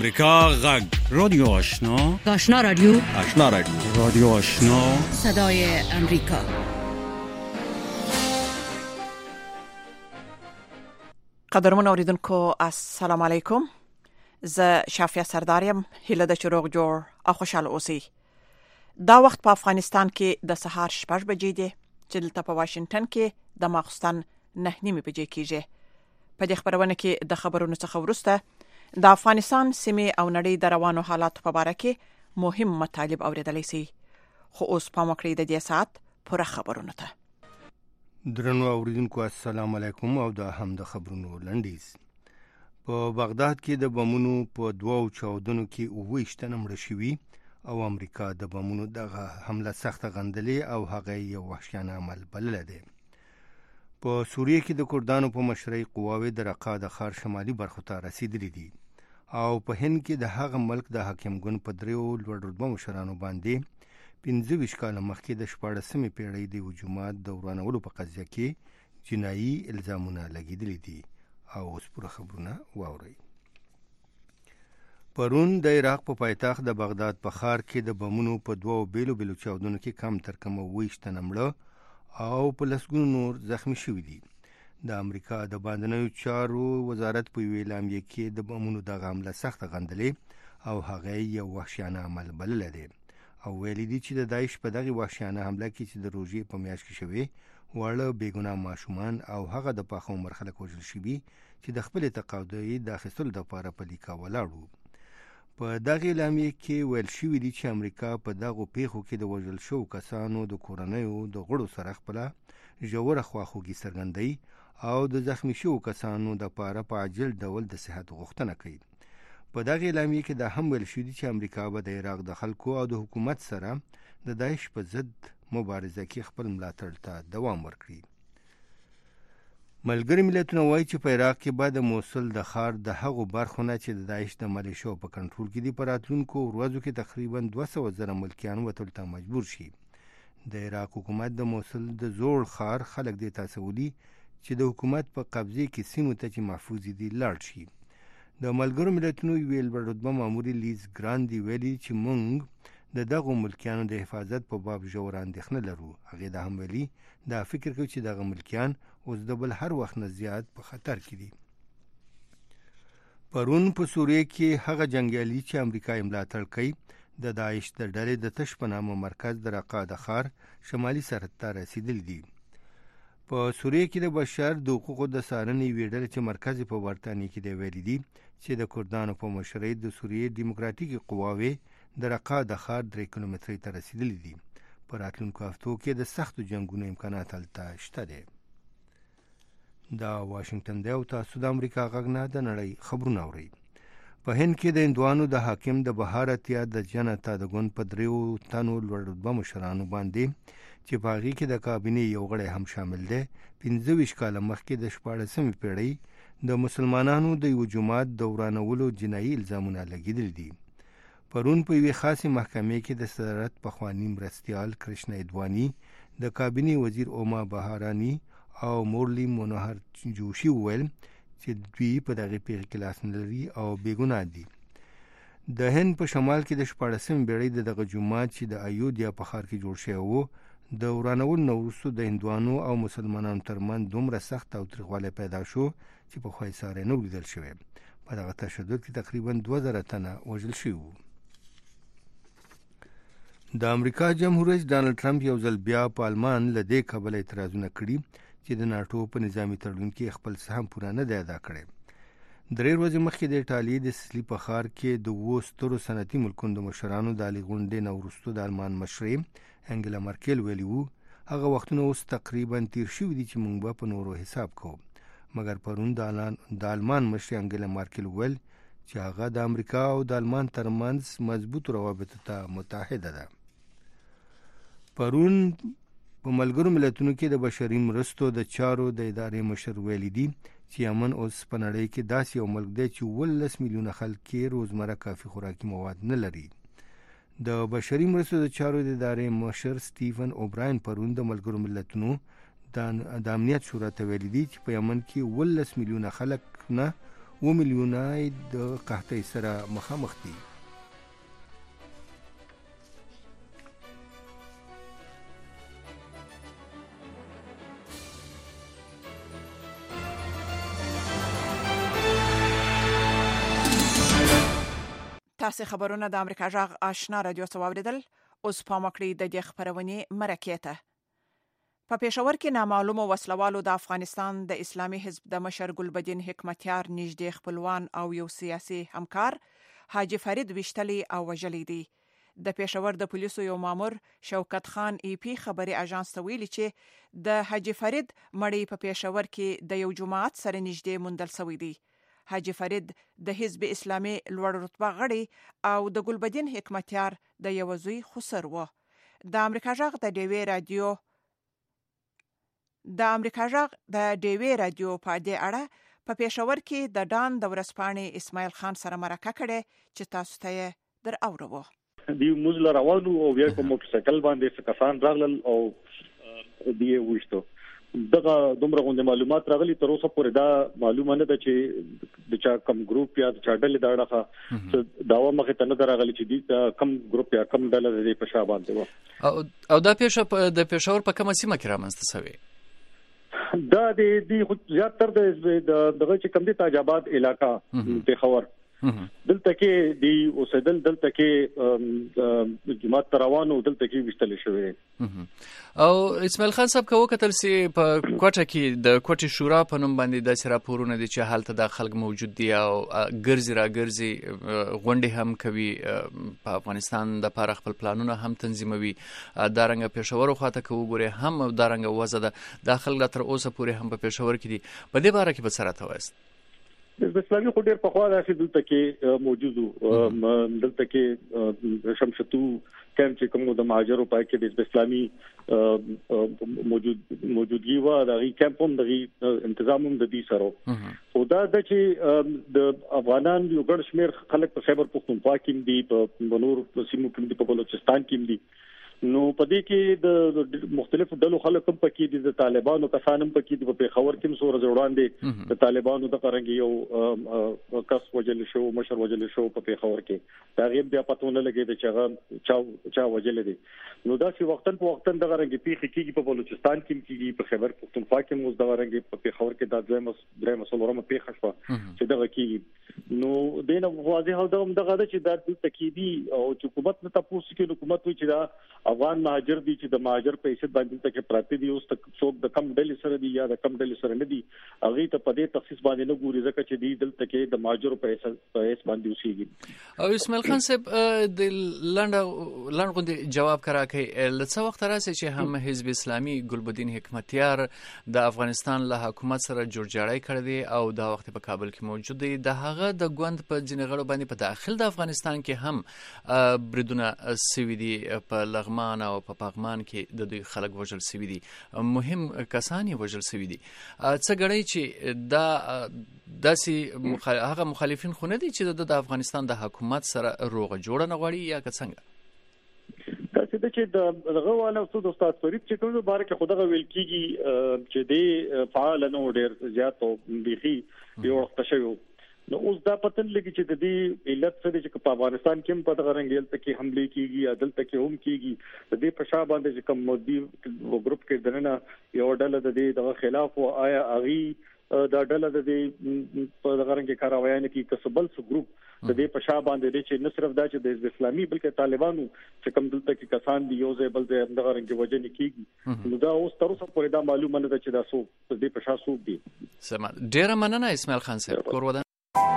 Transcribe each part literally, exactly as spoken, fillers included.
امریکا غږ رادیو آشنا آشنا رادیو آشنا رادیو رادیو آشنا صدای امریکا. قدرمن اوریدونکو السلام علیکم. زه شافیه سرداریم. هیله د چروغ جوړ او خوشاله اوسئ. دا وخت په افغانستان کې د سهار شپږ بجې دي چې دلته په واشنگټن کې د ماخستن نه نیمې بجې کېږي. په دې خبرونه کې د خبرونو څخه وروسته د افغانستان سیمې او نړۍ د روانو حالاتو په اړه کې مهم مطالب اوریدلای شي. خو اوس په مکرې د دې سات پوره خبرونه ته. درنو اوریدونکو السلام علیکم او د هم د خبرونو لنډیز. په بغداد کې د بمونو په دوو چاودنو کې اووه تنه مړه شوي او امریکا د بمونو دغه حمله سخته غندلې او هغه یو وحشیانه عمل بللی دی. په سوریه کې د کردانو په مشرۍ قواوې د رقه د ښار شمالي برخو ته رسېدلي دي او په هند کې د هغه ملک د حاکم ګوند په دریو لوړ رتبه مشرانو باندې پنځه ویشت کاله مخکې د شپاړسمې پیړۍ د هجومات د ورانولو په قضیه کې جنایي الزامونه لګېدلي دي. او اوس پوره خبرونه واورئ. پرون د عراق په پایتخت د بغداد په ښار کې د بمونو په دوو بیلو بیلو چاودنو کې کم تر کمه اووه تنه مړه او په لسګونو نور زخمی شوي دي. د امریکا د باندنیو چارو وزارت په یوې اعلامیه کې د بمونو دغه حمله سخته غندلې او هغه یو وحشیانه عمل بللی دی او ویلي دي چې د داعش په دغه وحشیانه حمله کې چې د روژې په میاشت کې شوې واړه بېګناه ماشومان او هغه د پاخه عمر خلک وژل شوي چې د خپلې تقاضا د اخیستلو دپاره په لیکه ولاړ وو. په دغه اعلامیه کې ویل شوي دي چې امریکا په دغو پیښو کې د وژل شوو کسانو د کورنیو د غړو سره خپله ژوره خواخوږي څرګندوي او د زخمی شوو کسانو دپاره په عاجل ډول د صحت غوښتنه کوي. په دغه اعلامیه کې دا هم ویل شوي دي چې امریکا به د عراق د خلکو او د حکومت سره د داعش په ضد مبارزه کې خپل ملاتړ ته دوام ورکړي. ملګري ملتونه وایي چې په عراق کې به د موصل د ښار د هغو برخو نه چې د داعش د ملیشو په کنټرول کې دي په راتلونکو ورځو کې تقریبا دوه سوه زره ملکیان وتلو ته مجبور شي. د عراق حکومت د موصل د زوړ ښار خلک دې تاسولي چې د حکومت په قبضې کې سیمو ته چې محفوظ دي لاړ شي. د ملګرو ملتونو یوې لوړ رتبه ماموري لیز ګراندي ویلي چې موږ د دغو ملکیانو د حفاظت په باب ژوره اندېښنه لرو. هغې دا هم ویلي دا فکر کوي چې دغه ملکیان اوس د بل هر وخت نه زیات په خطر کې دي. پرون په سوریه کې هغه جنګیالي چې امریکا یې ملاتړ کوي د داعش د ډلې د تش په نامه مرکز د رقه د ښار شمالي سرحد ته رسېدلي دي. په سوریه کې د بشر د حقوقو د څارنې یوې ډلې چې مرکز په برطانیې کې دی ویلي دي چې د کردانو په مشرۍ د سوریې ډیموکراتیکي قواوې د رقه د ښار درې کیلومترۍ ته رسېدلي دي. په راتلونکو هفتو کې د سختو جنګونو امکانات هلته شته دی. دا واشنگټن دی او تاسو د امریکا غږ نه د نړۍ خبرونه اورئ. په هند کې د هندوانو د حاکم د بهارتیا د جنتا د ګوند په دریو تنو لوړ رتبه مشرانو باندې چې په هغې کې د کابینې یو غړی هم شامل دی پنځه ویشت کاله مخکې د شپاړسمې پیړۍ د مسلمانانو د یوه جومات د ورانولو جنایي الزامونه لګېدلي دي. پرون په یوې خاصې محکمې کې د صدارت پخواني مرستیال کرشنا ادواني د کابینې وزیر اوما بهاراني او مورلی منوهر جوشي وویل چې دوی په دغې پیښې کې لاس نه لري او بېګناه دي. د هند په شمال کې د شپاړسمې پیړۍ د دغه جومات چې د ایودیا په ښار کې جوړ شوی و د ورانولو نه وروسته د هندوانو او مسلمانانو ترمنځ دومره سخت او تریخوالی پیدا شو چې پخوا یې ساری نه و لیدل شوی. په دغه تشدد کې تقریبا دوه زره تنه وژل شوي وو. د امریکا جمهور رئیس ډانلډ ټرمپ یو ځل بیا په آلمان له دې کبله اعتراضونه کړي چې د ناټو په نظامي تړون کې خپل سهم پوره نه دی ادا کړی. درې ورځې مخکې د ایټالیې د سیسلي په ښار کې د اووه سترو صنعتي ملکونو د مشرانو د عالي غونډې نه وروسته د آلمان مشرې انګلا مرکل ویلي وو هغه وختونه اوس تقریبا تیر شوي دي چې موږ به په نورو حساب کوو. مګر پرون د آلمان مشرې انګلا مرکل ویل چې هغه د امریکا او د آلمان ترمنځ مضبوطو روابطو ته متحده ده. پرون په ملګرو ملتونو کې د بشري مرستو د چارو د ادارې مشر ویلي دي چې یمن اوس په نړۍ کې داسې یو ملک دی چې اوولس میلیونه خلک یې روزمره کافي خوراکي مواد نه لري. د بشري مرستو د چارو د ادارې مشر سټیفن اوبراین پرون د ملګرو ملتونو د امنیت شورا ته ویلي دي چې په یمن کې اوولس میلیونه خلک نه و میلیونه د قحطۍ سره مخامخ دي. تاسو خبرونه د امریکا جغ آشنا رادیو سواوریدل. اوس پام وکړئ د دې خبرونې مرکې ته. په پېښور کې نامعلومو وسلوالو د افغانستان د اسلامي حزب د مشر ګلبدین حکمتیار نږدې خپلوان او یو سیاسي همکار حاجی فرید وشتلی او وژلی دي. د پېښور د پولیسو یو مامور شوکت خان ای پی خبري اژانس ته ویلي چې د حاجی فرید مړی په پېښور کې د یو جماعت سره نږدې موندل شوی دی. حاجی فرید د حزب اسلامي لوړ رتبه غړی او د ګلبدین حکمتیار د یو زوی خسر و. د امریکا جغ د ډیوی رادیو د امریکا جغ د ډیوی رادیو په دې اړه په پېښور کې د ډان د ورسپانې اسماعیل خان سره مرکه کړې چې تاسو ته در اورو. دی موزل روانو او بیا په موټر سایکل باندې کسان راغلل او دی وښتو. دغه دومره غونډه معلومات راغلي تر اوسه پورې دا معلومه نه ده چې د چا کم ګروپ یا د چا ډلې دا راغله داوا مخه ته نه راغلي چې د کم ګروپ یا کم ډله د په شابه باندې و او او دا پېښه د پېښور په کومه سیمه کې رامنځته شوې؟ دا د دې زیات تر د دغه چې کم دي تاجاباد علاقہ پېښور دلته کې دی اوسېدل دلته کې جماعت روانو دلته کې وشتل شوې. او اسماعیل خان صاحب کو کتل سي په کوټه کې د کوټي شورا په نوم باندې د راپورونه دي چې حالت د خلک موجود دي او ګرځي را ګرځي غونډې هم کوي په افغانستان د لپاره خپل پلانونه هم تنظیموي. دا رنګ پېښور خواته کو ګوره هم دا رنګ وزه ده داخل تر اوسه پورې هم په پېښور کې دي. په دې باره کې به سره توست د اسلامي خو ډېر په خوا راځي دلته کې موجودو دلته کې شمشتو کم چې کوم د مهاجرو پای کې د اسلامي موجود موجودګي و د کمپوم د تنظیم د دې سره او دا د چې د افغانان یو ګڼ شمېر خلک په خیبر پختونخوا کې دي په بنور سیمو کې دي په بلوچستان کې دي. نو په دې کې د مختلفو ډلو خلک هم پکې دي د طالبانو کسانم پکې دي په پېښور کې سور جوړان دي د طالبانو د قرنګ یو کس وجل شو مشر وجل شو په پېښور کې دا غیب بیا پتهونه لګي د چا چا چا وجل دي. نو دا چې وختن په وختن د قرنګ پیښ کېږي په بلوچستان کې کېږي په خیبر پختونخوا کې موږ د قرنګ په پېښور کې د ځمس درې مسلورمه پیښ شو چې دغه کېږي. نو دینه واضح او دغه دغه چې د تکیدي او حکومت نه تاسو کې حکومت وي چې دا افغان مهاجر دي چې د مهاجر په حیثیت باندې ته کې پراته دي اوس تک څوک د کم ډلې سره دي یا د کم ډلې سره نه دي هغه ته په دې تخصیص باندې نه ګوري ځکه چې دی دلته کې د مهاجر په حیثیت باندې اوسېږي. او اسماعیل خان صاحب د لنډ لنډ غوندي جواب کرا کوي لڅ وخت راځي چې هم حزب اسلامي ګلبدین حکمتیار د افغانستان له حکومت سره جوړجاړی کړی دی او دا وخت په کابل کې موجود دی. د هغه د ګوند په جنغړو باندې په داخل د افغانستان کې هم بریدونه سوي دي په لغمان او په پاغمان کې د دوی خلک وژل شوي دي مهم کسان یې وژل شوي دي. څه ګڼئ چې دا داسې مخال... هغه مخالفین خو نه دي چې د افغانستان د حکومت سره روغه جوړه نه غواړي یا که څنګه؟ تاسو د چې د دغه والا استاد استاد فرید چې کومه باره کې خدغه ویل کیږي چې دی فعال نه ډېر زیات او بيخي یو وخت شوی. نو اوس دا پتن لګي چې د دې علت څه دي چې په افغانستان کې هم په دغه رنګیل ته کې حمله کیږي عدل ته کې هم کیږي د دې په شابه باندې چې کوم مودي ګروپ کې دنه یو ډله د دې دغه خلاف او آیا اغي دا ډله د دې په دغه رنګ کې کاروایانه کې کسبل څو ګروپ د دې په شابه باندې چې نه صرف دا چې د اسلامي بلکې طالبانو چې کوم دلته کې کسان دی یو ځای بل ځای دغه رنګ وجه نه کیږي. نو دا اوس تر اوسه پورې دا معلومه نه ده چې دا څو د دې په شابه سوق دي. سم ډیر مننه اسماعیل خان صاحب کور ودان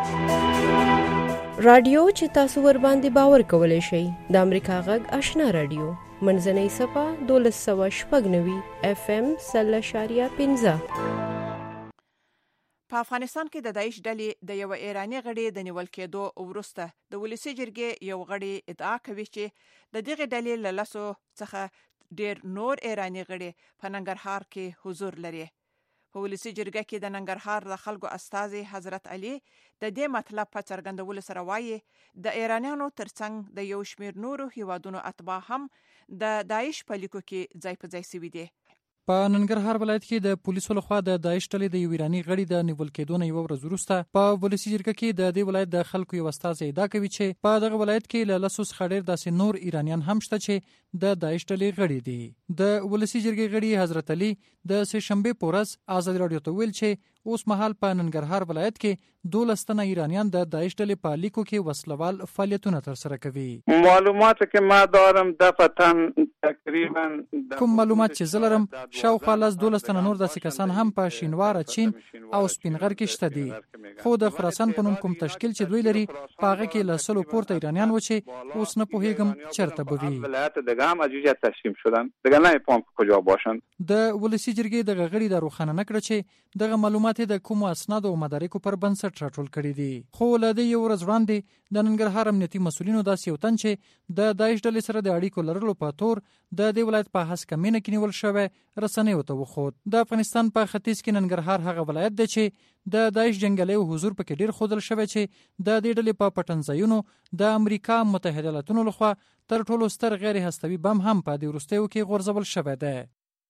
رادیو چې تاسو ور باندې باور کولای شئ د امریکا غږ آشنا رادیو منځنۍ صفه دولس سوه شپږ نوي اف ام سل اشاریه پنځه. په افغانستان کې د داعش ډلې د یو ایرانی غړي د نیول کېدو وروسته د ولسی جرګې یو غړي ادعا کوي چې د دغه ډلې له لاسو څخه ډیر نور ایرانی غړي په ننګرهار کې حضور لري. په ولسی جرګه کې د ننګرهار د خلکو استازي حضرت علي د دې مطلب په څرګندولو سره وایي د ایرانیانو ترڅنګ د یو شمېر نورو هیوادونو اتباع هم د داعش په لیکو کې ځای په ځای شوي دي. په ننګرهار ولایت کې د پولیسو لخوا د داعش ډلې د یو ایراني غړي د نیول کېدو نه یوه ورځ وروسته په ولسي جرګه کې د دې ولایت د خلکو یو استازی ادعا کوي چې په دغه ولایت کې له لسو څخه ډېر داسې نور ایرانیان هم شته چې د داعش ډلې غړي دي. د ولسي جرګې غړي حضرت علي د سه شنبې په ورځ ازادي راډیو ته ویل چې اوس مهال په ننګرهار ولایت کې دولس تنه ایرانیان د داعش ډلې په لیکو کې وسلوال فعالیتونه ترسره کوي. معلومات که ما دارم دفتن تقریبا کوم معلومات چې زه لرم شاوخوا لس دولس تنه نور داسې کسان هم په شینواره چین او سپینغر کې شته دي، خو د خراسان په نوم کوم تشکیل چې دوی لري په هغه کې له سلو پورته ایرانیان و چې اوس نه پوهېږم چېرته به وي. ولایت دیگه هم از جوجه تسلیم شدن دیگه نمی‌فهم کجا باشن. د ولسي جرګې دغه غړي دا روښانه نه کړه چې دغه معلومات د کومو اسنادو او مدارکو پر بنسټ راټول کړي دي. خو له دې یو ورځ وړاندې د ننګرهار امنیتي مسؤلینو داسې یو تن چې د داعش ډلې سره د اړیکو لرلو په تور د دې ولایت په هسکه مینه کې نیول شوی رسنیو ته وښود. د افغانستان په ختیځ کې ننګرهار هغه ولایت دی چې د داعش جنګیالیو حضور پکې ډېر ښودل شوی چې د دې ډلې په پټنځایونو د امریکا متحده ایالاتونو لخوا تر ټولو ستر غیر هستوي بم هم په دې وروستیو کې غورځول شوی دی.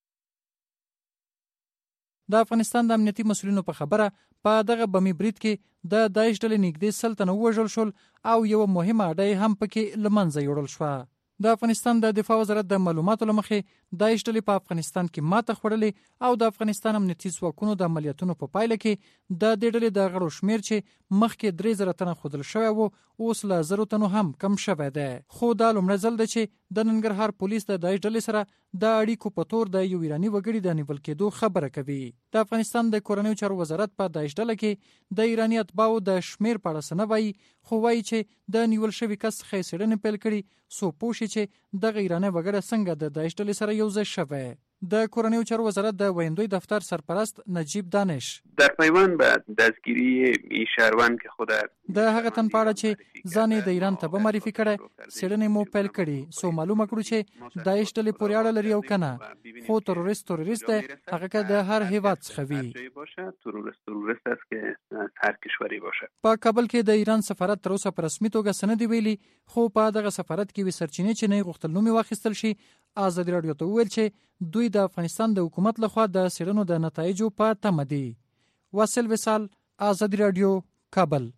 د افغانستان د امنیتي مسؤلینو په خبره په دغه بمي برید کې د داعش ډلې نږدې سل تنه ووژل شول او یوه مهمه اډه هم پکې له منځه یوړل شوه. د افغانستان د دفاع وزارت د معلوماتو له مخې داعش ډلې په افغانستان کې ماته خوړلې او د افغانستان امنیتي ځواکونو د عملیاتونو په پایله کې د دې ډلې د غړو شمیر چې مخکې درې زره تنه ښودل شوی و اوس له زرو تنو هم کم شوی دی. خو دا لومړی ځل دی چې د ننګرهار پولیس د داعش ډلې سره د اړیکو په تور د یو ایراني وګړي د نیول کېدو خبره کوي. د افغانستان د کورنیو چارو وزارت په داعش ډله کې د ایراني اتباعو د شمیر په اړه څه نه وایي، خو وایي چې د نیول شوي کس څخه یې څېړنې پیل کړي څو پوه شي چې دغه ایراني وګړی څنګه د داعش ډلې سره یو ځای شوی. د کورنیو چارو وزارت د ویندوی دفتر سرپرست نجیب دانش در پیوند به دستگیری این شهروند که خود د هغه تن په اړه چې ځان د ایران ته به معرفي کړی څېړنې مو پیل کړي څو معلومه کړو چې داعش ډلې پورې اړه لري او که نه، خو تروریست تروریست دی، هغه که د هر هیواد څخه وي. تروریست تروریست است که هر کشوری باشه. په کابل کې د ایران سفارت تر اوسه په رسمي توګه څه نه دي ویلي، خو په دغه سفارت کې یوې سرچینې چې نه یې غوښتل نوم یې واخیستل شي ازادي راډیو ته وویل چې دوی د افغانستان د حکومت لخوا د څېړنو د نتایجو په تمه دي. واصل وصال، ازادي راډیو، کابل.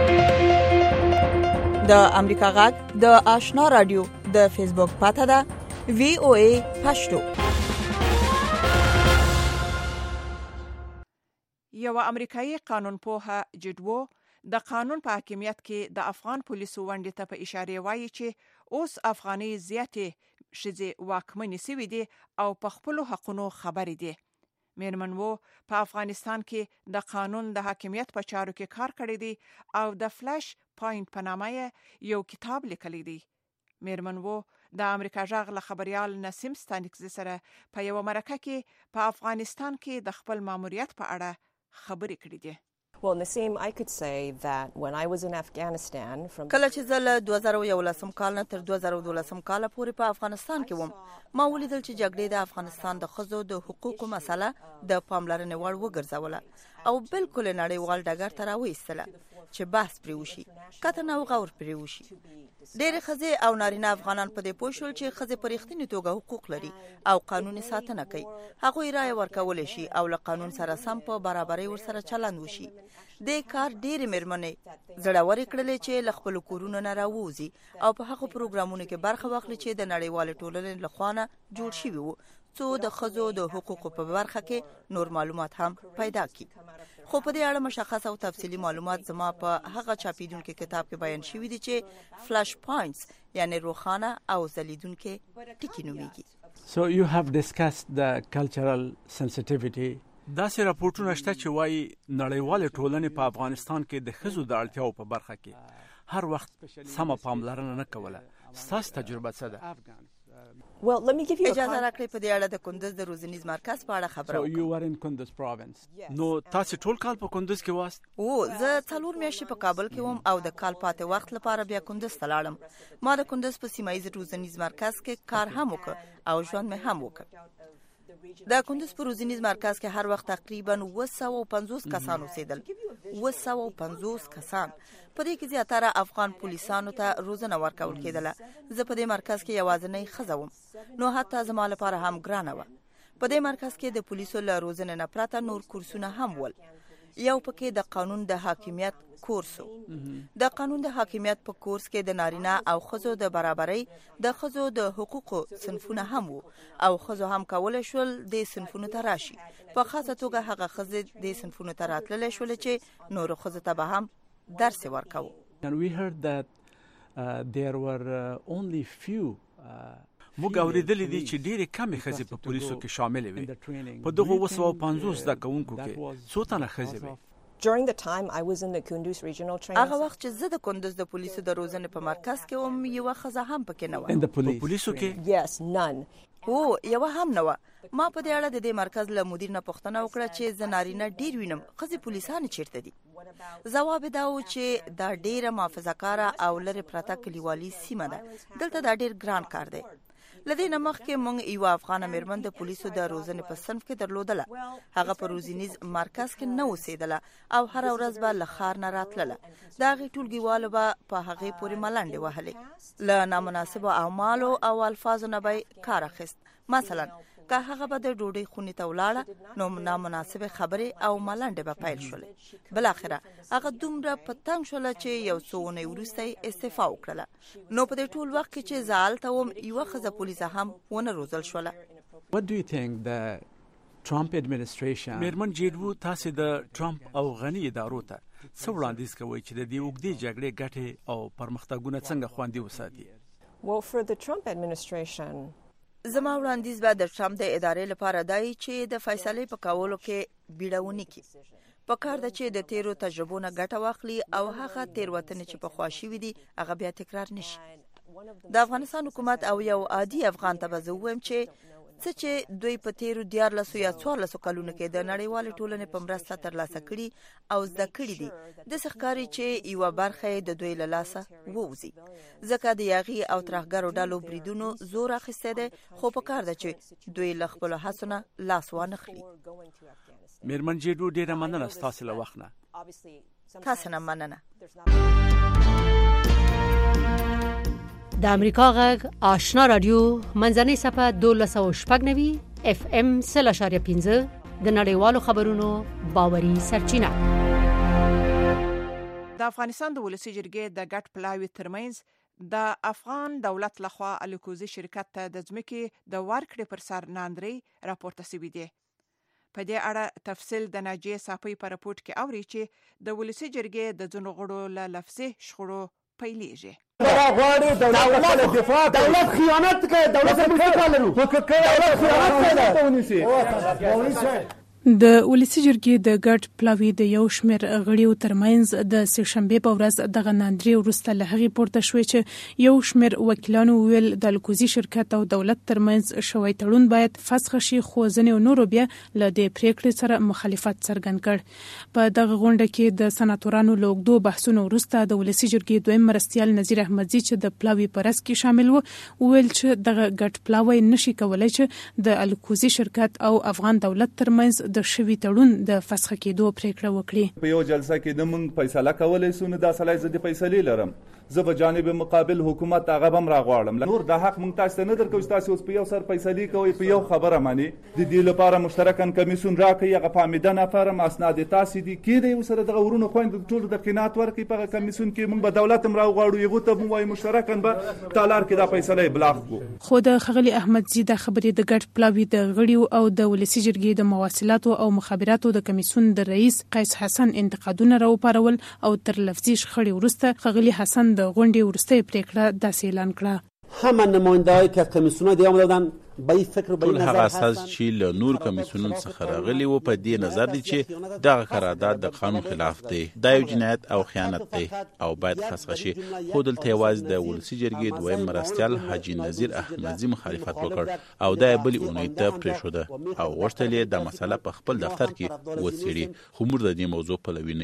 د امریکا غږ د آشنا راډیو د فیسبوک پاته ده وی او ای پښتو. یو امریکایي قانونپوه جډوو د قانون په حاکمیت کې د افغان پولیسو ونډې ته په اشاره وایي چې اوس افغاني زیاتې ښځې واکمنې سوي دي او په خپلو حقونو خبرې دي. میرمن وو په افغانستان کې د قانون د حاکمیت په چارو کې کار کړی دی او د فلش پوینټ په نامه یو کتاب لیکلی دی. میرمن وو د امریکا غږ له خبريال نسیم ستانکزي سره په یو مرکه کې په افغانستان کې د خپل ماموریت په اړه خبرې کړې دي. Well, Nasim, I could say that when I was in Afghanistan from کله چې زه له دوه زره یولسم کال نه تر دوه زره دولسم کال پورې په افغانستان کې وم، ما ولیدل چې جګړې د افغانستان د ښځو د حقوقو مسله د پاملرنې وړ وګرځوله او بالکل نړیوال ډګر ته راوایستله چې بحث پرې وشي، کتنه او غور پرې وشي. ډېرې ښځې او نارینه افغانان په دې پوه شول چې ښځې په رښتینې توګه حقوق لري او قانوني ساتنه کوي. هغوی رایه ورکولی شي او له قانون سره سم په برابرۍ ورسره چلند وشي. دې کار ډېرې مېرمنې زړورې کړلې چې له خپلو کورونو نه راووځي او په هغو پروګرامونو کې برخه واخلي چې د نړیوالې ټولنې لخوا نه جوړ شوي وو، څو د ښځو د حقوقو په برخه کې نور معلومات هم پیدا کړي. خو په دې اړه مشخص او تفصیلي معلومات زما په هغه چاپیدونکي کتاب کې بیان شوي دي چې فلش پوینټس یعنی روښانه او ځلیدونکي ټکي نومیږي. So you have discussed the cultural sensitivity. داسې راپورټونه شته چې وایي نړیوالې ټولنې په افغانستان کې د ښځو د اړتیاو په برخه کې هر وخت سمه پاملرنه نه کوله. ستاسو تجربه څه ده؟ Well, let me give you a اجازه راکړئ په دې اړه د کندز د روزنیز مرکز په اړه خبره وکړم. So you were in Kunduz province. نو تاسو ټول کال په کندز کې واست؟ او زه څلور میاشتې په کابل کې وم او د کال پاتې وخت لپاره بیا کندز ته لاړم. ما د کندز په سیمه ییز روزنیز مرکز کې کار هم وکړ او ژوند مې هم وکړ. د کندز په روزنیز مرکز کې هر وخت تقریبا اوه سوه او پنځوس کسان اوسېدل. اوه سوه او پنځوس کسان. په دې کې زیاتره افغان پولیسانو ته روزنه ورکول کېدله. زه په دې مرکز کې یوازینۍ ښځه وم، نو حتی زما لپاره هم ګرانه وه. په دې مرکز کې د پولیسو له روزنې نه پرته نور کورسونه هم ول. یو پکې د قانون د حاکمیت کورس و. د قانون د حاکمیت په کورس کې د نارینه او ښځو د برابرۍ د ښځو د حقوقو صنفونه هم وو او ښځو هم کولی شول د صنفونو ته راشي. په خاصه توګه هغه ښځې د صنفونو ته راتللی شولې چې نورو ښځو ته به هم درس ورکوو. And we heard that uh, there were uh, only few uh, موږ اوریدلې دي چې ډېرې کمې ښځې په پولیسو کې شاملې وي. په دغه اووه سوه پنځوس زده کوونکو کې څو تنه ښځې وې؟ During the time I was in the Kunduz regional training. هغه وخت چې زه د کندوز د پولیسو د روزنې په مرکز کې وم یوه ښځه هم پکې نه وه. په پولیسو کې؟ Yes, none. هو یوه هم نه وه. ما په دې اړه د دې مرکز له مدیر نه پوښتنه وکړه چې زه نارینه ډېر وینم، ښځې پولیسانې چیرته دي؟ ځواب یې دا و چې دا ډېره محافظه‌کاره او لرې پرته کلیوالي سیمه ده، دلته دا ډېر ګران کار دی. له دې نه مخکې موږ یوه افغانه مېرمن د پولیسو د روزنې په صنف کې درلودله. هغه په روزنیز مرکز کې نه اوسېدله او هره ورځ به له ښار نه راتلله. د هغې ټولګیوالو به په هغې پورې ملنډې وهلې. له نامناسبو اعمالو او الفاظو نه به یې کار اخیست. مثلا که هغه به د ډوډۍ خونې ته ولاړه نو نامناسبې خبرې او ملنډې به پیل شولې. بالاخره هغه دومره په تنګ شوله چې یو څو اونۍ وروسته یې استعفا وکړله. نو په دې ټول وخت کې چې زه هلته وم یوه ښځه پولیسه هم ونه روزل شوله. What do you think the Trump administration مېرمن جیډوو تاسې د ټرمپ او غني ادارو ته څه وړاندیز کوئ چې د دې اوږدې جګړې ګټې او پرمختګونه څنګه خوندي وساتي؟ Well, for the Trump administration زما وړاندیز به د ټرمپ د ادارې لپاره دی چې د فیصلې په کولو کې بیړه ونه کړي. په کار ده چې د تیرو تجربو نه ګټه واخلي او هغه تېروتنې چې پخوا شوي دي هغه بیا تکرار نشي. د افغانستان حکومت او یو عادي افغان ته به زه ووایم چې څه چې دوی په تیرو دیارلسو یا څوارلسو کلونو کې د نړیوالې ټولنې په مرسته ترلاسه کړي او زده کړي دي، داسې ښکاري چې یوه برخه یې د دوی له لاسه ووځي. ځکه د یاغي او ترهګرو ډلو بریدونو زور اخیستی دی، خو په کار ده چې دوی له خپلو هڅو نه لاس وانه خلي. مېرمن جیډو ډېره مننه ستاسې له وخت نه. تاسې نه مننه. د امریکا غږ آشنا رادیو منځنۍ صفحه دولس سوه شپږ نوي اف ام سل اشاریه پنځه د نړیوالو خبرونو باوري سرچینه. د افغانستان د ولسی جرګې د ګډ پلاوي ترمنځ د افغان دولت لخوا الکوزي شرکت ته د ځمکې د ورکړې پر سر ناندري راپورته شوی دی. په دې اړه تفصیل د ناجیه صافی په راپورټ کې اوري چې د ولسی جرګې د ځینو غړو له لفظي شخړو پیلېږي. دولت دفاع دولت خیانت کوي، دولت څه کار لري؟ دولت خیانت کوي. د ولسی جرګې د ګډ پلاوي د یو شمېر غړیو ترمنځ د سهشنبې په ورځ دغه ناندري وروسته له هغې پورته شوې چې یو شمېر وکیلانو ویل د الکوزي شرکت او دولت ترمنځ شوی تړون باید فسخ شي، خو ځینې نورو بیا له دې پریکړې سره مخالفت څرګند کړ. په دغه غونډه کې د سناتورانو له اوږدو بحثونو وروسته د ولسی جرګې دویم مرستیال نظیر احمدزي چې د پلاوي په رس کې شامل و وویل چې دغه ګډ پلاوی نشي کولای چې د الکوزي شرکت او افغان دولت ترمنځ د شوی تړون د فسخ کېدو پریکړه وکړي. په یو جلسه کې د موږ فیصله کولای سو، نه دا سلای زه د فیصلې لرم، زه به جانب مقابل حکومت هغه هم راغواړم. نور د حق موږ تاسو نه درکوي، تاسو اوس په یو سر فیصلې کوي، په یو خبره مانی د دې لپاره مشترکاً کمیسیون راکړي، هغه فامیده نفر اسناد تاسو دي کې د سره د ورونو خويند ټول د قناعت ورکړي په کمیسیون کې موږ به دولت هم راغواړو، یو ته موږ وای مشترکاً به تالار کې دا فیصله بلاغ کو. خو د خغلی احمدزي د خبرې د ګډ پلاوي د غړیو او د ولسی جرګې د مواصلاتو او مخابراتو د کمیسیون د رئیس قیس حسن انتقادونه راوپارول او تر لفظي شخړې وروسته خغلی حسن د غونډې وروسته پریکړه داسې اعلان کړه. همه نماینده‌هایی که کمیسیون‌ها دیام دادن به این فکر و به این ټول نظر هغه اساس چې له نور کمیسیونونو څخه راغلي وو په دې نظر دي چې دغه قرارداد د قانون خلاف دی، دا یو جنایت او خیانت دی او باید فسخ شي. خو دلته یوازې د ولسی جرګې دویم مرستیال حاجي نظیر احمدزي مخالفت وکړ او دا یې بلې اونۍ ته پرېښوده او غوښتل یې دا مسله په خپل دفتر کې وڅېړي. خو موږ د دې موضوع پلوي نه یو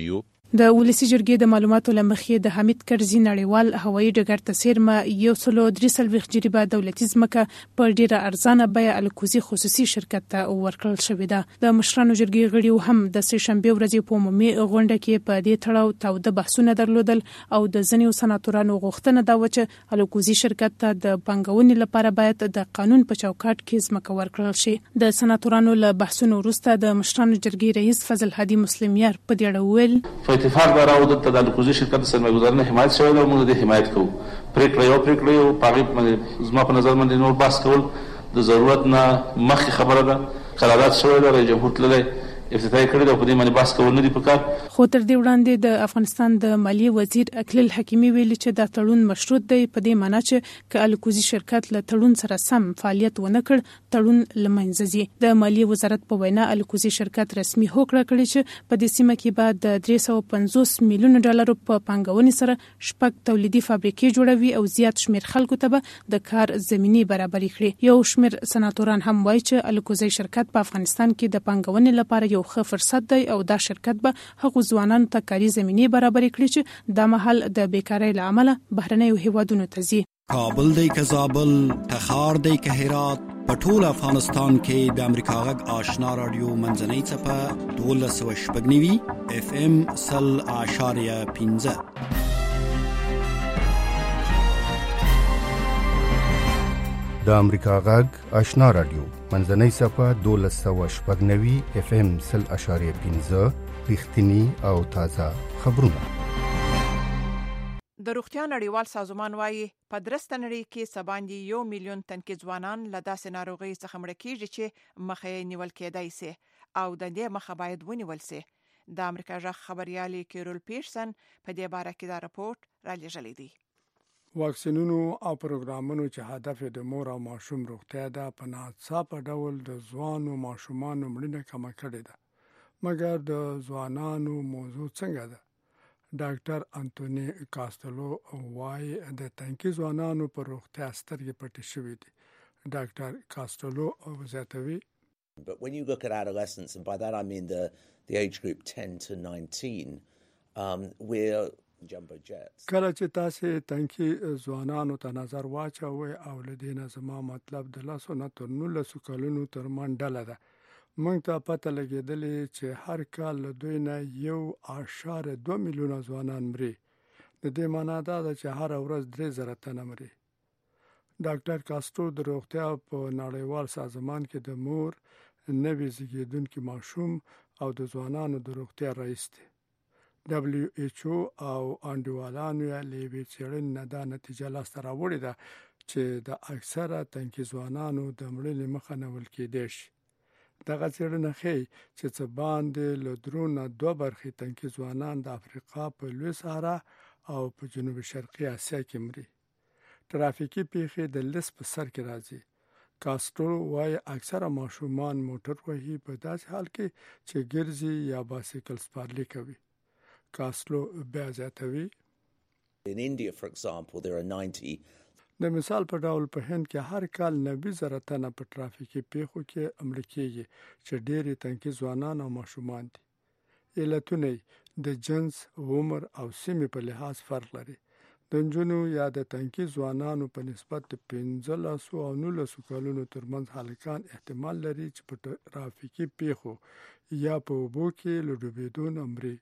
د ولسی جرګې د معلوماتو لمخې د حمید کرزي نړیوال هوایي ډګر ته سیرمه یو سلو درې سلويخ جریبه دولتي ځمکه په ډیره ارزانه بیه الکوزي خصوصي شرکت ته ورکړل شوې ده. د مشرانو جرګې غړیو هم د سه شنبه ورځې په عمومي غونډه کې په دې تړاو تاوده بحثونه درلودل او د ځینو سناتورانو غوښتنه دا و چې الکوزي شرکت ته د پنګونې لپاره باید د قانون په چوکاټ کې ځمکه ورکړل شي. د سناتورانو له بحثونو وروسته د مشرانو جرګې رئیس فضل هادي مسلمیار په دې اړه وویل اتفاق دا راوړل د الکوزي شرکت سرمایه‌ګذارانو حمایت شوی دی او موږ د حمایت کوو. پریکړه یو پریکړه یو پاغي زما په نظر باندې نور بحث کول د ضرورت نه مخکې خبره ده. قرارداد شوی دی رئیس جمهور تللی افتتاحي کړی او په دې باندې بحث کول نه دي پکار. خو تر دې وړاندې د افغانستان د مالیې وزیر اکلیل حکیمي ویلي چې دا تړون مشروط دی په دې معنی چې ک الکوزي شرکت له تړون سره سم فعالیت ونه کړ تړون لمنځه ځي. د مالیې وزارت په وینا الکوزي شرکت رسمي هوکړه کړې چې په دې سیمه کې بعد د درې سوه پنځوس میلیون ډالر په پانګونې سره شپږ تولیدي فابریکې جوړوي او زیات شمیر خلکو ته به د کار زمینی برابرې کړي. یو شمیر سناتوران هم وایي چې الکوزي شرکت په افغانستان کې د پانګونې لپاره یو ښه فرصت دی او دا شرکت به هغو ځوانانو ته کاري زمینې برابرې کړي چې دا مهال د بیکارۍ له امله بهرنیو هیوادونو ته ځي. کابل دی که زابل، تخار دی که هرات، په ټول افغانستان کې د امریکا غږ آشنا رادیو منځنۍ څپه دولس سوه شپږ نوي اف ام سل اعشاریه پنځه. د امریکا غږ آشنا رادیو منځنۍ صفه دولس سوه شپږ نوي اف ام سل اشاریه پنځه رښتینی او تازه خبرونه. د روغتیا نړیوال سازمان وايي په درسته نړۍ کې سباندې یو میلیون تنکي ځوانان له داسې ناروغۍ څخه مړه کیږي چې مخه یې نیول کېدای سي او د دې مخه باید ونیول سي. د امریکا ژغ خبريالي کیرول پیرسن په دې باره کې دا راپورټ را لېږلی دی. واکسینونو او پروګرامونو چې هدف د مور او ماشوم روغتیا ده په ناڅاپه ډول د ځوانو ماشومانو مړینه کمه کړې ده. مګر د ځوانانو موضوع څنګه ده؟ ډاکټر انټونی کاستلو وايي د تنکي ځوانانو په روغتیا سترګې پټې شوې دي. ډاکټر کاستلو زیاتوي But when you look at adolescents, and by that I mean the the age group ten to nineteen, um we're jumbo jets. کله چې تاسو تنکي ځوانانو ته نظر واچوي او لدينا زما مطلب د لاسو نه تر نولسو کلونو تر منډله ده. موږ ته پته لګېدلې چې هر کال له دوی نه یو اعشاریه دوه میلیونه ځوانان مري. د دې معنا دا ده چې هر ورځ درې زره تنه مري. ډاکټر کاسترو د روغتیا په نړیوال سازمان کې د مور، نوي زیږیدونکي ماشوم او د ځوانانو د روغتیا رئیس دی. دبلیو ایچ او او انډیوالانو یې له یوې څېړنې نه دا نتیجه لاسته راوړې ده چې د اکثره تنکي ځوانانو د مړینې مخه نیول کېدای شي. دغه څېړنه ښیي چې څه باندې له درو نه دوه برخې تنکي ځوانان د افریقا په لوی صحرا او په جنوب شرقي اسیا کې مري. ترافیکي پیښې د لس په سر کې راځي. کاسترو وايي اکثره ماشومان موټر وهي په داسې حال کې چې ګرځي یا بایسکل سپارلي کوي. کاسترو بیا زیاتوي In India, for example, there are ninety د مثال په ډول په هند کې هر کال نوي زره تنه په ترافیکي پیښو کې مړه کېږي چې ډېری تنکي ځوانان او ماشومان دي. علتونه د جنس، عمر او سیمې په لحاظ فرق لري. د نجونو یا د تنکي ځوانانو په نسبت د پنځلسو او نولسو کلونو ترمنځ هلکان احتمال لري چې په ترافیکي پیښو یا په اوبو کې له ډوبېدو نه مري.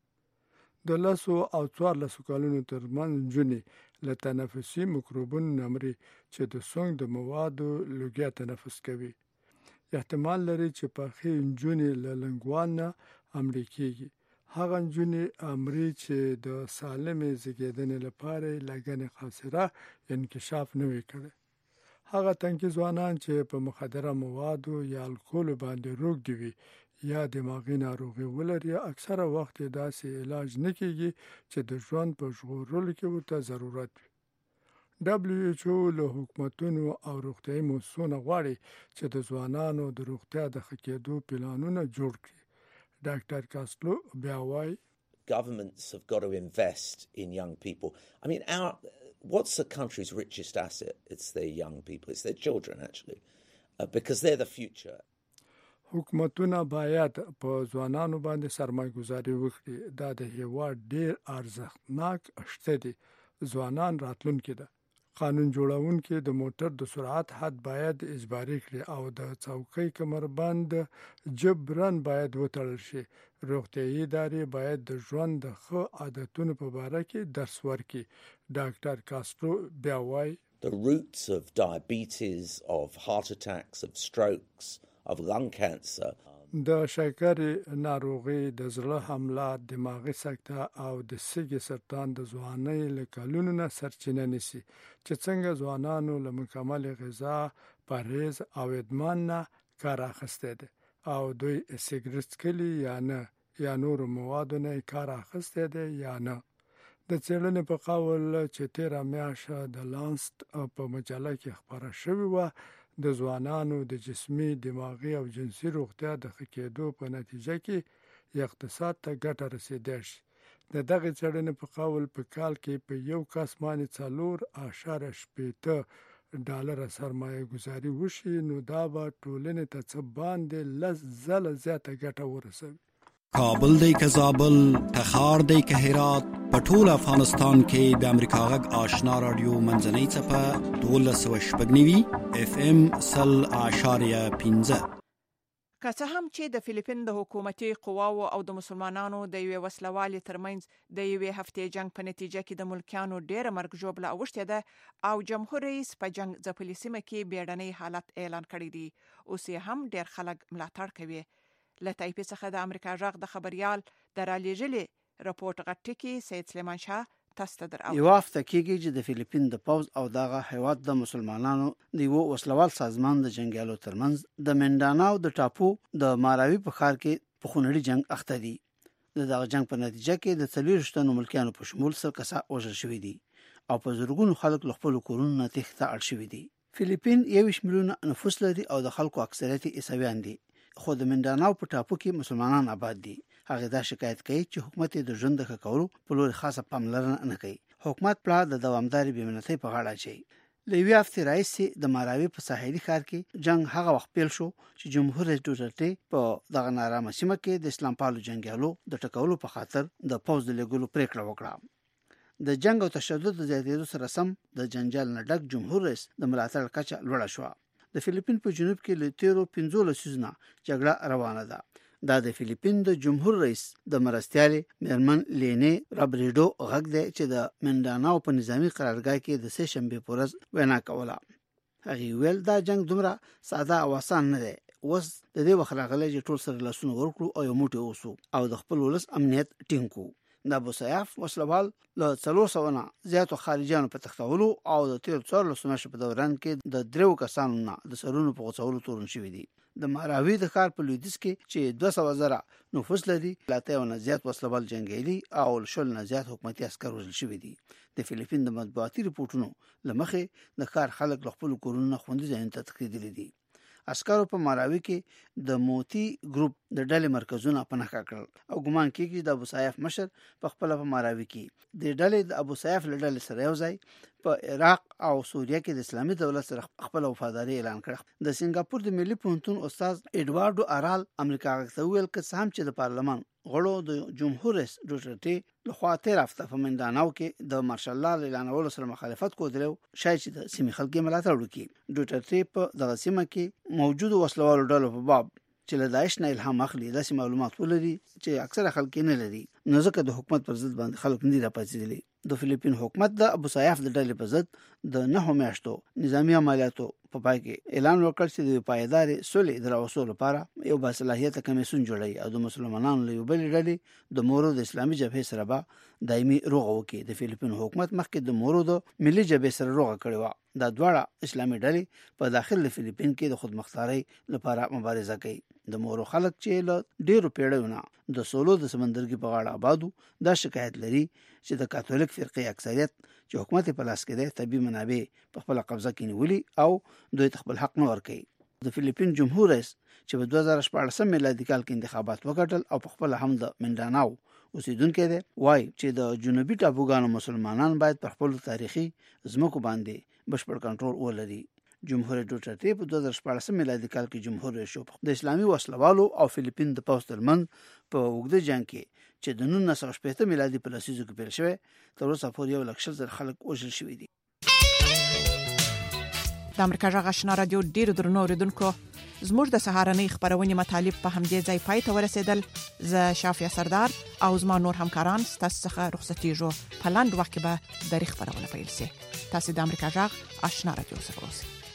د لسو او څوارلسو کلونو ترمنځ نجونې له تنفسي میکروبونو نه مري چې د سونګ د موادو لوګیا تنفس کوي. احتمال لري چې پخې نجونې له لنګوال نه مړې کېږي. هغه نجونې مري چې د سالمې زیږیدنې لپاره لګنې قاصره انکشاف نه وي کړی. هغه تنکي ځوانان چې په مخدره موادو یا الکول باندې روږدي وي یا دماغي ناروغي ولري اکثره وخت داسې علاج نه کیږي چې د ژوند په ژغورلو کې ورته ضرورت وي. دبلیو ایچ او له حکومتونو او روغتیايي مؤسسونو غواړي چې د ځوانانو د روغتیا د ښه کېدو پلانونه جوړ کړي. ډاکټر کاستلو بیا وایي governments have got to invest in young people. I mean, our what's the country's richest asset? It's their young people. It's their children, actually, uh, because they're the future. حکومتونه باید په ځوانانو باندې سرمایه‌ګذاري وکړي. دا د هیواد ډیر ارزښتناک شته دي. ځوانان راتلونکي ده. قانون جوړونکي د موټر د سرعت حد باید اجباري کړي او د څوکۍ کمربند جبران باید وتړل شي. روغتیايي ادارې باید د ژوند د ښه عادتونو په باره کې درس ورکړي. ډاکټر کاسترو بیا وایي The roots of diabetes, of heart attacks, of strokes, of lung cancer د شکرې ناروغي، د زړه حمله، دماغي سکته او د سږي سرطان د ځوانۍ له کلونو نه سرچینه نیسي چې څنګه ځوانانو له مکمل غذا، پرهیز او ادمان نه کار اخیستی دی او دوی سیګریټ څکلي یا نه یا نورو موادو نه کار اخیستی دی یا نه. د څېړنې په قول چې تېره میاشت د لانست په مجله کې خپره شوې وه، د ځوانانو د جسمي، دماغي او جنسي روغتیا د ښه کېدو په نتیجه کې اقتصاد ته ګټه رسېدای شي. د دغې څېړنې په قول په کال کې په یو کس باندې څلور اعشاریه شپېته ډالره سرمایه گذاري وشي، نو دا به ټولنې ته څه باندې لس ځله زیاته ګټه ورسوي. کابل دی که زابل، تخار دی که هرات، په ټول افغانستان کې د امریکا غږ آشنا رادیو منځنۍ څپه دولس سوه شپږ نوي اف ام سل اعشاریه پنځه. که څه هم چې د فلیپین د حکومتي قواو او د مسلمانانو د یوې وسلوالې ترمنځ د یوې هفتې جنگ په نتیجه کې د ملکیانو ډېره مرګ ژوبله اوښتې ده او جمهور رئیس په جنگ ځپلې سیمه کې بیړنی حالت اعلان کړی دی، اوس یې هم ډېر خلک ملاتړ کوي. له تایپې څخه د امریکا غږ د خبریال د رالیږلي رپورټ غټکی سید سلیمان شاه تاسو ته درو. یو هفته کېږي چې د فلیپین د پوز او دغه هیواد د مسلمانانو د یو وسلوال سازمان د جنگیالو ترمنځ د منډاناو د ټاپو د ماراوي په ښار کې په خونړي جنگ اخته دي. د دغه جنگ په نتیجه کې د څلوېښتو تنو ملکیانو په شمول سل کسه وژل شوي دي او په زرګونو خلک له خپلو کورونو نه تېښته اړ شوي دي. فلیپین یوویشت میلیونه نفوس لري او د خلکو اکثریت عیسویان دي، خو د منډاناو په ټاپو کې مسلمانان آباد دي. هغه دا شکایت کوي چې حکومت د ژوند د ښه کولو په لور خاصه پاملرنه نه کوي. حکومت پلا د دوامدارې بېمنتۍ په غاړه اچوي. له یوې هفتې راهیسې د ماراوي په ساحلي ښار کې جنگ هغه وخت پیل شو چې جمهور رئیس ډوټرټې په دغه نارامه سیمه کې د اسلام پالو جنګیالو د ټکولو په خاطر د پوځ د لېږلو پرېکړه وکړه. د جنگ او تشدد د زیاتېدو سره سم د جنجال نه ډک جمهور رئیس د ملاتړ کچه لوړه شوه. د فلیپین په جنوب کې له تیرو پنځو لسیزو نه جګړه روانه ده. دا د فلیپین د جمهور رئیس د مرستیالې میرمن لینې رابریډو غږ دی چې د منډاناو په نظامی قرارګاه کې د سه شنبې په ورځ وینا کوله. هغې ویل دا جنگ دومره ساده او آسان نه دی. اوس د دې وخت راغلی چې ټول سره لاسونه ورکړو او یو موټی اوسو او د خپل ولس امنیت ټینګ کړو. د ابوسیاف وسلوال له څلور سوه نه زیاتو خارجیانو په تښتولو او د تېرو څوارلسو میاشتو په دوران کې د دریو کسانو نه د سرونو په غوڅولو تورن شوي دي. د ماراوي د ښار په لویدیځ کې چې دوه سوه زره نفوس لري، له اتیا نه زیات وسلوال جنګیالي او شل نه زیات حکومتي عسکر وژل شوي دي. د فلیپین د مطبوعاتي رپورټونو له مخې د ښار خلک له خپلو کورونو نه خوندي ځایونو ته تښتېدلي دي. عسکرو په ماراوي کې د موتی ګروپ د ډلې مرکزونه پناه کړل او ګمان کېږي چې د ابوسیاف مشر په خپله په ماراوي کې د ډلې د ابوسیاف له ډلې سره یو ځای په عراق او سوریه کې د اسلامي دولت سره خپل وفاداري اعلان کړه. د سنگاپور د ملي پوهنتون استاد ایډوارډو ارال امریکا غږ ته وویل که څه هم چې د پارلمان غړو د جمهور رئیس ډوټرټې لخوا تېره هفته په منډاناو کې د مارشل لا اعلانولو سره مخالفت کودلی شاید چې د سیمې خلک ملاتړ وکړي. ډوټرټې په دغه سیمه کې موجودو وسلوالو ډلو په باب چې له داعش نه الهام اخلي داسې معلومات ولري چې اکثره خلک نه لري، نو ځکه د حکومت پر ضد باندې خلک نه دي راپاڅېدلي. د فلیپین حکومت د ابوسیاف د ډلې په ضد د نهو میاشتو نظامي عملیاتو په پای کې اعلان وکړ چې د پایدارې سولې د راوستلو لپاره یو باصلاحیته کمیسیون جوړوي او د مسلمانانو له یو بلې ډلې د مورو د اسلامي جبهې سره به دایمي روغه وکړي. د فلیپین حکومت مخکې د مورو د ملي جبهې سره روغه کړې وه. دا دواړه اسلامي ډلې په داخل د فلیپین کې د خودمختارۍ لپاره مبارزه کوي. د مورو خلک چې له ډېرو پیړیو نه د سولو د سمندرګي په غاړه آبادو دا شکایت لري چې د کاتولیک فرقې اکثریت چې حکومت په لاس کې دی طبي منابع په خپله قبضه کې نیولي او دوی ته خپل حق نه ورکوي. د فلیپین جمهور رئیس چې په دوه زره شپاړسم میلادي کال کې انتخابات وګټل او په خپله هم د منډاناو اوسیدونکی دی، وایي چې د جنوبي ټاپوګانو مسلمانان باید پر خپلو تاریخي ځمکو باندې بشپړ کنټرول ولري. جمهوریت دوټرټي په دوه زره شپږ میلادي کال کې جمهوریت شو. د اسلامي وسلوالو او فلیپین د پوځ ترمنځ په اوږده جنگ کې چې د نولس سوه شپږ میلادي په لسیزو کې پیل شوی تر اوسه پورې یو لک شل زره خلک وژل شوي دي. د امریکا غږ آشنا رادیو ډیرو درنو اوریدونکو زموږ د سهارنۍ خبرونې مطالب په همدې ځای پای ته ورسېدل. زه شافیا سردار او زما نور همکاران ستاسو څخه رخصتېږو. په لاندې وخت کې به د خبرونه پیل شي. تاسو د امریکا غږ آشنا رادیو سره اوسئ.